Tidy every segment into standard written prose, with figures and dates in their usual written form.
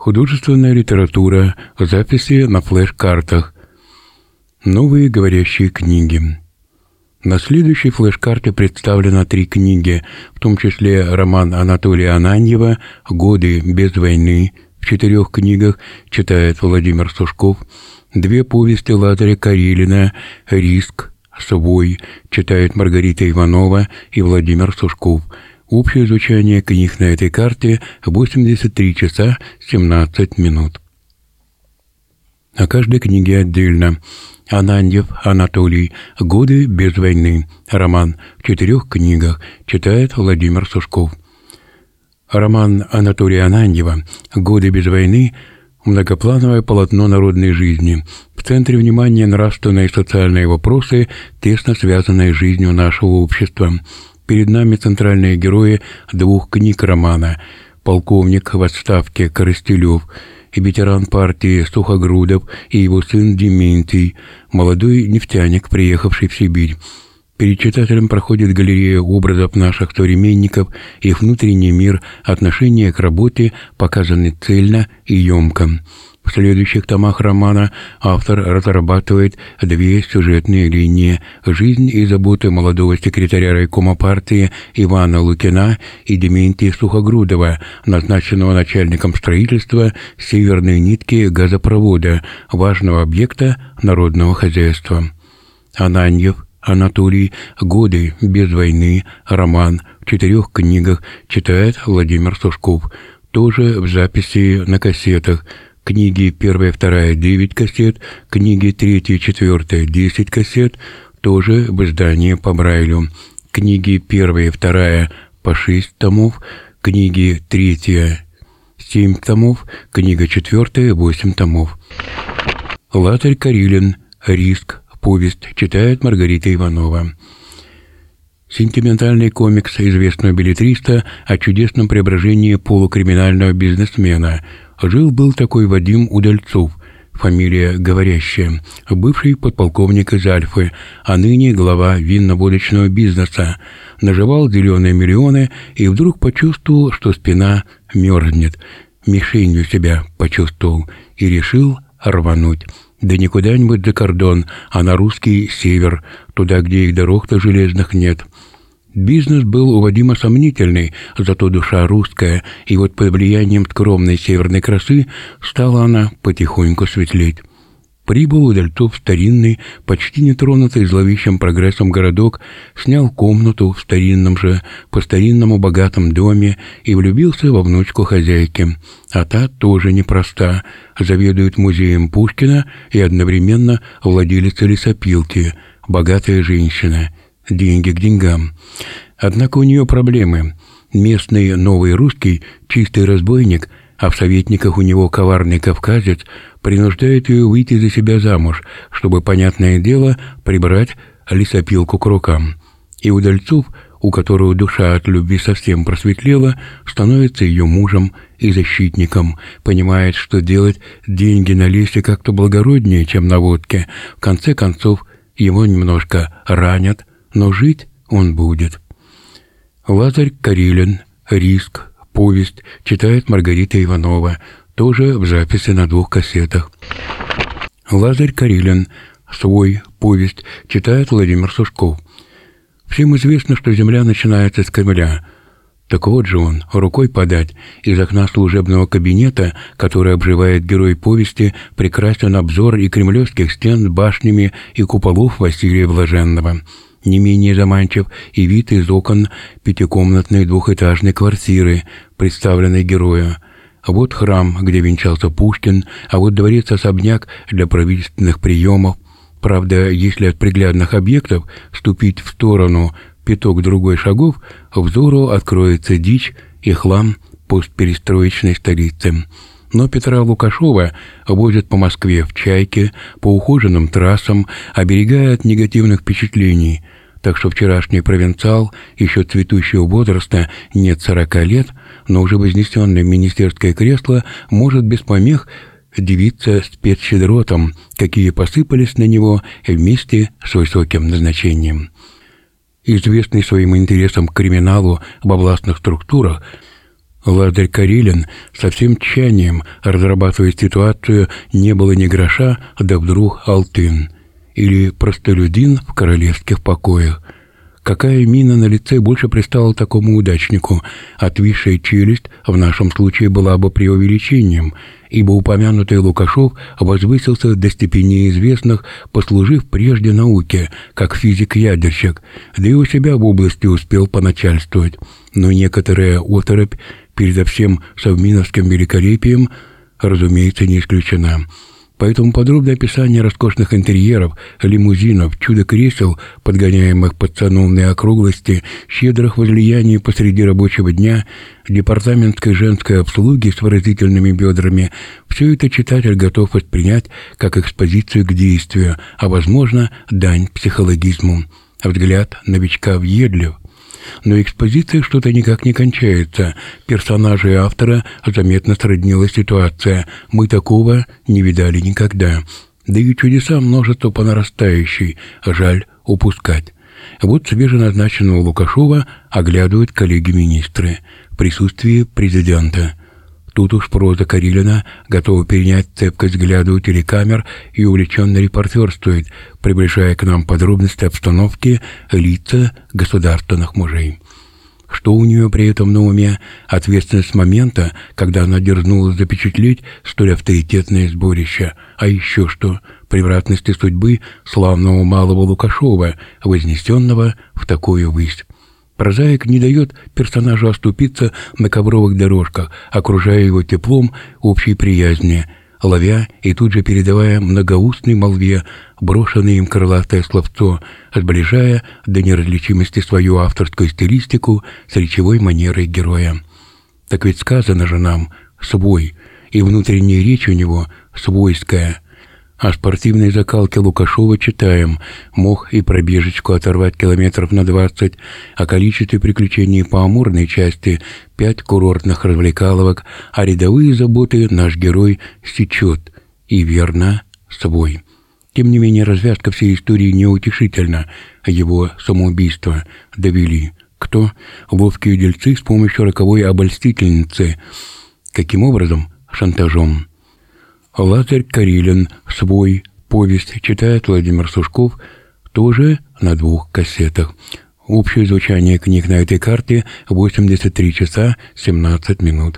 Художественная литература, записи на флеш-картах. Новые говорящие книги. На следующей флеш-карте представлено 3 книги, в том числе роман Анатолия Ананьева «Годы без войны». В 4 книгах читает Владимир Сушков. 2 повести Лазаря Карелина «Риск», «Свой» читает Маргарита Иванова и Владимир Сушков. Общее звучание книг на этой карте 83 часа 17 минут. О каждой книге отдельно. Ананьев Анатолий «Годы без войны». Роман в 4 книгах читает Владимир Сушков. Роман Анатолия Ананьева «Годы без войны» – многоплановое полотно народной жизни. В центре внимания нравственные и социальные вопросы, тесно связанные с жизнью нашего общества. Перед нами центральные герои 2 книг романа: полковник в отставке Коростелев и ветеран партии Сухогрудов и его сын Дементий, молодой нефтяник, приехавший в Сибирь. Перед читателем проходит галерея образов наших современников, их внутренний мир, отношение к работе показаны цельно и емко. В следующих томах романа автор разрабатывает 2 сюжетные линии: жизнь и заботы молодого секретаря райкома партии Ивана Лукина и Дементия Сухогрудова, назначенного начальником строительства северной нитки газопровода, важного объекта народного хозяйства. Ананьев Анатолий «Годы без войны». Роман в 4 книгах читает Владимир Сушков. Тоже в записи на кассетах. Книги 1, 2, 9 кассет, книги 3, 4, 10 кассет, тоже в издании по Брайлю. Книги 1, 2 по 6 томов, книги 3, 7 томов, книга 4, 8 томов. Лазарь Карелин «Риск», повесть читает Маргарита Иванова. Сентиментальный комикс известного беллетриста о чудесном преображении полукриминального бизнесмена. Жил-был такой Вадим Удальцов, фамилия говорящая, бывший подполковник из Альфы, а ныне глава винно-водочного бизнеса. Наживал зеленые миллионы и вдруг почувствовал, что спина мерзнет. Мишенью себя почувствовал и решил рвануть. Да не куда-нибудь за кордон, а на русский север, туда, где и дорог-то железных нет. Бизнес был у Вадима сомнительный, зато душа русская, и вот под влиянием скромной северной красы стала она потихоньку светлеть. Прибыл Удальцов в старинный, почти нетронутый зловещим прогрессом городок, снял комнату в старинном же, по-старинному богатом доме и влюбился во внучку хозяйки. А та тоже непроста, заведует музеем Пушкина и одновременно владелица лесопилки, богатая женщина. Деньги к деньгам. Однако у нее проблемы. Местный новый русский, чистый разбойник, а в советниках у него коварный кавказец, принуждает ее выйти за себя замуж, чтобы, понятное дело, прибрать лесопилку к рукам. И Удальцов, у которого душа от любви совсем просветлела, становится ее мужем и защитником, понимает, что делать деньги на лесе как-то благороднее, чем на водке. В конце концов, его немножко ранят, но жить он будет. Лазарь Карелин «Риск», повесть читает Маргарита Иванова, тоже в записи на 2 кассетах. Лазарь Карелин «Свой», повесть читает Владимир Сушков. Всем известно, что земля начинается с Кремля. Так вот же он, рукой подать, из окна служебного кабинета, который обживает герой повести, прекрасен обзор и кремлевских стен с башнями и куполов Василия Блаженного. Не менее заманчив и вид из окон 5-комнатной 2-этажной квартиры, представленной герою. А вот храм, где венчался Пушкин, а вот дворец-особняк для правительственных приемов. Правда, если от приглядных объектов ступить в сторону пяток-другой шагов, взору откроется дичь и хлам постперестроечной столицы. Но Петра Лукашова возят по Москве в «Чайке», по ухоженным трассам, оберегая от негативных впечатлений. Так что вчерашний провинциал, еще цветущего возраста, нет 40 лет, но уже вознесенный в министерское кресло, может без помех дивиться спецщедротам, какие посыпались на него вместе с высоким назначением. Известный своим интересом к криминалу в областных структурах, Лазарь Карелин со всем тщанием, разрабатывая ситуацию, не было ни гроша, да вдруг Алтын. Или простолюдин в королевских покоях. Какая мина на лице больше пристала такому удачнику? Отвисшая челюсть в нашем случае была бы преувеличением, ибо упомянутый Лукашов возвысился до степени известных, послужив прежде науке, как физик-ядерщик, да и у себя в области успел поначальствовать. Но некоторая оторопь перед всем совминовским великолепием, разумеется, не исключена. Поэтому подробное описание роскошных интерьеров, лимузинов, чудо-кресел, подгоняемых под сановные округлости, щедрых возлияний посреди рабочего дня, департаментской женской обслуги с выразительными бедрами — все это читатель готов воспринять как экспозицию к действию, а, возможно, дань психологизму. Взгляд новичка въедлив. Но экспозиция что-то никак не кончается. Персонажи и автора заметно сроднила ситуация. Мы такого не видали никогда. Да и чудеса множество по нарастающей. Жаль упускать. Вот свеженазначенного Лукашова оглядывают коллеги-министры в присутствии президента. Тут уж проза Карелина готова перенять цепкость взгляда у телекамер и увлеченно репортерствует, приближая к нам подробности обстановки, лица государственных мужей. Что у нее при этом на уме? Ответственность момента, когда она дерзнула запечатлеть столь авторитетное сборище. А еще что? Превратности судьбы славного малого Лукашова, вознесенного в такую высь. Прозаик не дает персонажу оступиться на ковровых дорожках, окружая его теплом общей приязни, ловя и тут же передавая многоустной молве брошенное им крылатое словцо, сближая до неразличимости свою авторскую стилистику с речевой манерой героя. Так ведь сказано же нам «свой», и внутренняя речь у него свойская. О спортивной закалке Лукашова читаем: мог и пробежечку оторвать километров на 20, о количестве приключений по амурной части 5 курортных развлекаловок, а рядовые заботы наш герой сечет, и верно, свой. Тем не менее, развязка всей истории неутешительна, его самоубийство довели. Кто? Ловкие удельцы с помощью роковой обольстительницы. Каким образом? Шантажом. Лазарь Карелин, свой, повесть, читает Владимир Сушков, тоже на 2 кассетах. Общее звучание книг на этой карте 83 часа 17 минут.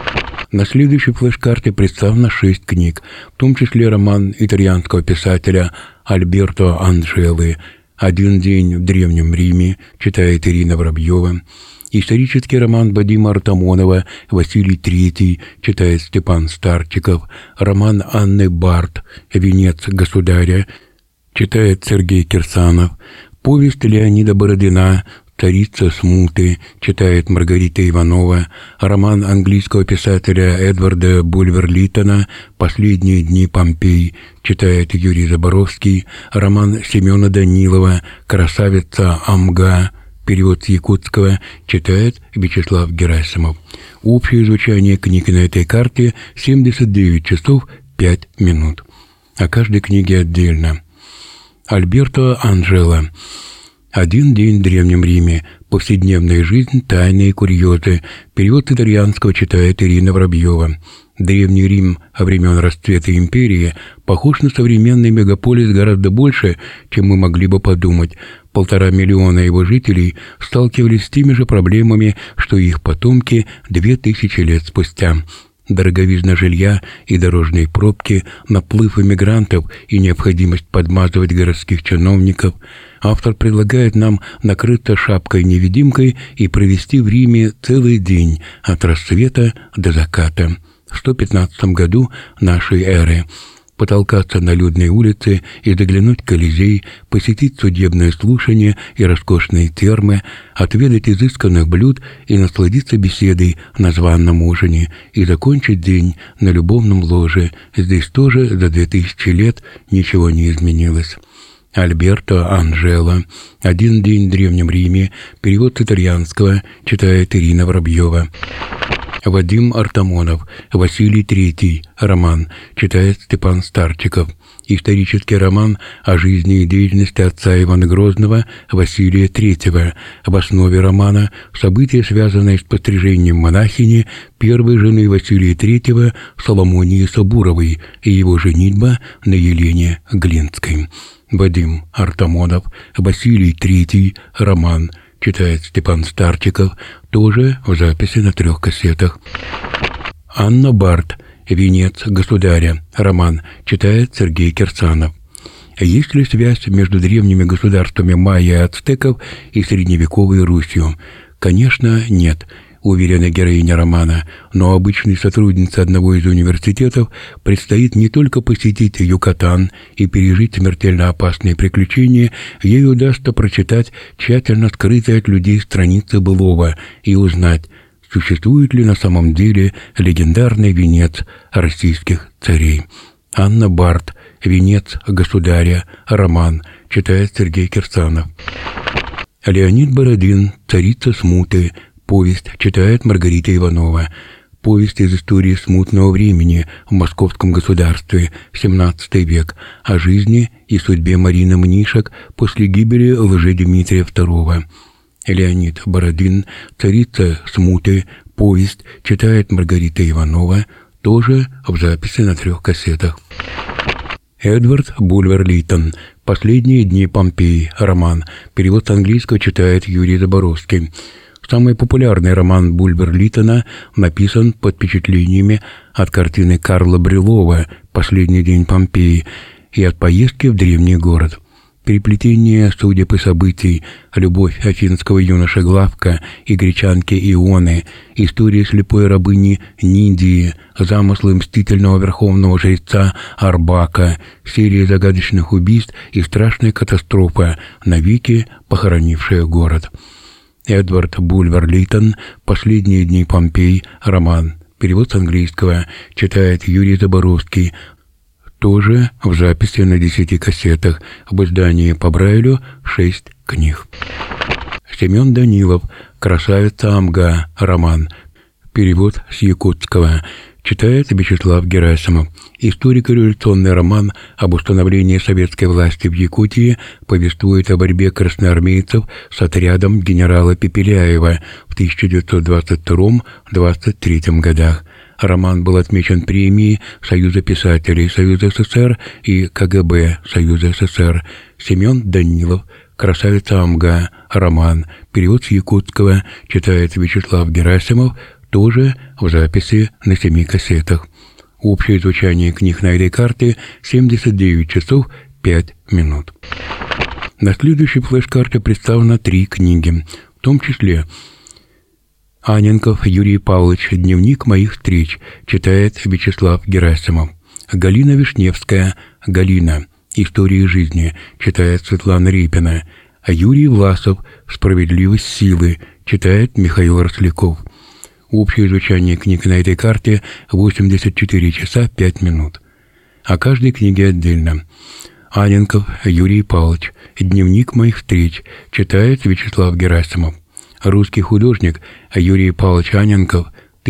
На следующей флеш-карте представлено 6 книг, в том числе роман итальянского писателя Альберто Анджелы «Один день в Древнем Риме», читает Ирина Воробьева. Исторический роман Вадима Артамонова «Василий III», читает Степан Старчиков. Роман Анны Барт «Венец государя», читает Сергей Кирсанов. Повесть Леонида Бородина «Царица смуты», читает Маргарита Иванова. Роман английского писателя Эдварда Бульвер-Литтона «Последние дни Помпей», читает Юрий Заборовский. Роман Семена Данилова «Красавица Амга», перевод с якутского, читает Вячеслав Герасимов. Общее звучание книг на этой карте 79 часов 5 минут. О каждой книге отдельно. Альберто Анджела. «Один день в Древнем Риме. Повседневная жизнь, тайные курьезы». Перевод с итальянского читает Ирина Воробьева. Древний Рим времен расцвета империи похож на современный мегаполис гораздо больше, чем мы могли бы подумать. 1,5 миллиона его жителей сталкивались с теми же проблемами, что и их потомки 2000 лет спустя. Дороговизна жилья и дорожные пробки, наплыв иммигрантов и необходимость подмазывать городских чиновников. Автор предлагает нам накрыться шапкой-невидимкой и провести в Риме целый день от рассвета до заката. В 115 году нашей эры. Потолкаться на людной улице и заглянуть в Колизей, посетить судебное слушание и роскошные термы, отведать изысканных блюд и насладиться беседой на званом ужине и закончить день на любовном ложе. Здесь тоже за 2000 лет ничего не изменилось. Альберто Анджела. «Один день в Древнем Риме». Перевод с итальянского читает Ирина Воробьева. Вадим Артамонов, Василий III, роман, читает Степан Старчиков. Исторический роман о жизни и деятельности отца Ивана Грозного Василия III. В основе романа события, связанные с пострижением монахини, первой жены Василия III Соломонии Сабуровой и его женитьба на Елене Глинской. Вадим Артамонов, Василий III, роман, читает Степан Старчиков, тоже в записи на 3 кассетах. Анна Барт, «Венец государя», роман, читает Сергей Кирсанов. Есть ли связь между древними государствами майя и ацтеков и средневековой Русью? Конечно, нет, уверена героиня романа, но обычной сотруднице одного из университетов предстоит не только посетить Юкатан и пережить смертельно опасные приключения, ей удастся прочитать тщательно скрытые от людей страницы былого и узнать, существует ли на самом деле легендарный венец российских царей. Анна Барт, «Венец государя», роман, читает Сергей Кирсанов. Леонид Бородин, «Царица смуты», повесть, читает Маргарита Иванова. Повесть из истории смутного времени в московском государстве, XVII век, о жизни и судьбе Марины Мнишек после гибели Лжедмитрия II. Леонид Бородин, «Царица смуты», повесть, читает Маргарита Иванова, тоже в записи на 3 кассетах. Эдвард Булвер-Литтон, «Последние дни Помпеи», роман, перевод с английского читает Юрий Заборовский. Самый популярный роман Булвер-Литтона написан под впечатлениями от картины Карла Брюлова «Последний день Помпеи» и от поездки в древний город. Переплетение судеб и событий, любовь афинского юноши Главка и гречанки Ионы, история слепой рабыни Нидии, замыслы мстительного верховного жреца Арбака, серия загадочных убийств и страшная катастрофа, навеки похоронившая город. Эдвард Булвер-Литтон, «Последние дни Помпей», роман, перевод с английского, читает Юрий Заборовский, тоже в записи на 10 кассетах, в издании по Брайлю 6 книг. Семен Данилов, «Красавица Амга», роман, перевод с якутского, читает Вячеслав Герасимов. Историко-революционный роман об установлении советской власти в Якутии повествует о борьбе красноармейцев с отрядом генерала Пепеляева в 1922-23 годах. Роман был отмечен премией Союза писателей Союза СССР и КГБ Союза СССР. Семен Данилов, «Красавица Амга», роман, перевод с якутского, читает Вячеслав Герасимов, тоже в записи на 7 кассетах. Общее звучание книг на этой карте 79 часов 5 минут. На следующей флеш-карте представлено 3 книги, в том числе Анненков Юрий Павлович, «Дневник моих встреч», читает Вячеслав Герасимов. Галина Вишневская, «Галина. История жизни», читает Светлана Репина. Юрий Власов, «Справедливость силы», читает Михаил Росляков. Общее звучание книг на этой карте 84 часа 5 минут. О каждой книге отдельно. Анненков Юрий Павлович, «Дневник моих встреч», читает Вячеслав Герасимов. Русский художник Юрий Павлович Анненков,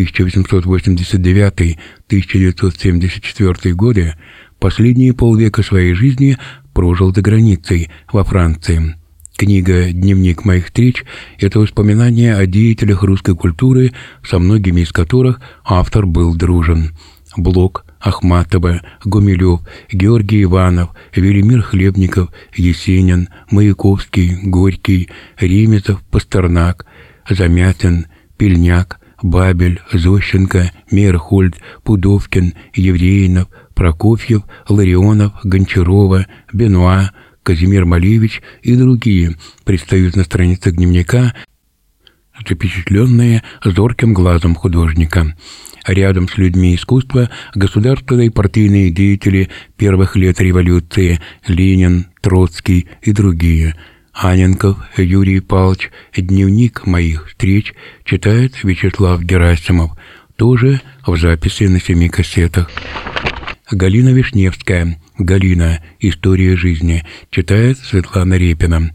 1889-1974 годы, последние полвека своей жизни прожил за границей, во Франции. Книга «Дневник моих встреч» — это воспоминания о деятелях русской культуры, со многими из которых автор был дружен. Блок, Ахматова, Гумилев, Георгий Иванов, Велимир Хлебников, Есенин, Маяковский, Горький, Ремезов, Пастернак, Замятин, Пельняк, Бабель, Зощенко, Мейерхольд, Пудовкин, Евреинов, Прокофьев, Ларионов, Гончарова, Бенуа, Казимир Малевич и другие предстают на страницах дневника, запечатленные зорким глазом художника. Рядом с людьми искусства государственные партийные деятели первых лет революции Ленин, Троцкий и другие. Анненков Юрий Павлович, «Дневник моих встреч», читает Вячеслав Герасимов, тоже в записи на 7 кассетах. Галина Вишневская, «Галина. История жизни», читает Светлана Репина.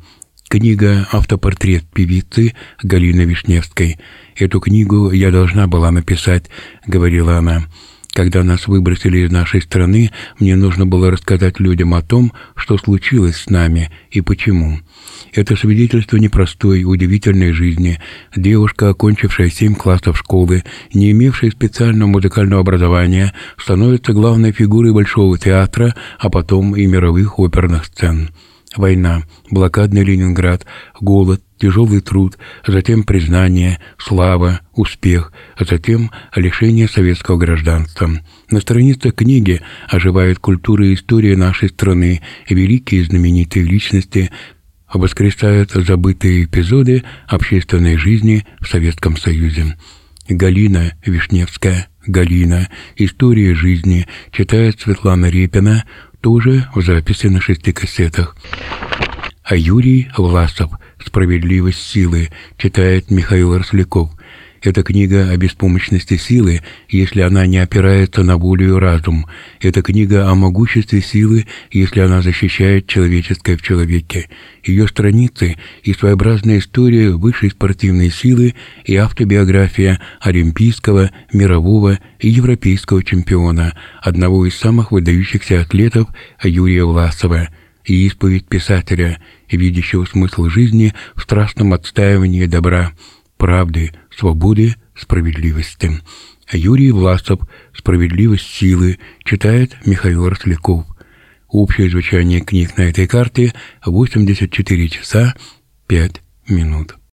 Книга «Автопортрет певицы» Галины Вишневской. «Эту книгу я должна была написать», — говорила она. «Когда нас выбросили из нашей страны, мне нужно было рассказать людям о том, что случилось с нами и почему. Это свидетельство непростой, удивительной жизни. Девушка, окончившая 7 классов школы, не имевшая специального музыкального образования, становится главной фигурой Большого театра, а потом и мировых оперных сцен. Война, блокадный Ленинград, голод, тяжелый труд, затем признание, слава, успех, а затем лишение советского гражданства. На страницах книги оживает культура и история нашей страны, великие знаменитые личности, воскресают забытые эпизоды общественной жизни в Советском Союзе. Галина Вишневская, Галина. История жизни. Читает Светлана Репина, тоже в записи на 6 кассетах. А Юрий Власов. «Справедливость силы», читает Михаил Росляков. Это книга о беспомощности силы, если она не опирается на волю и разум. Это книга о могуществе силы, если она защищает человеческое в человеке. Ее страницы и своеобразная история высшей спортивной силы и автобиография олимпийского, мирового и европейского чемпиона, одного из самых выдающихся атлетов Юрия Власова. И исповедь писателя, видящего смысл жизни в страстном отстаивании добра, правды, свободы, справедливости. Юрий Власов. «Справедливость силы», читает Михаил Росляков. Общее звучание книг на этой карте — 84 часа 5 минут.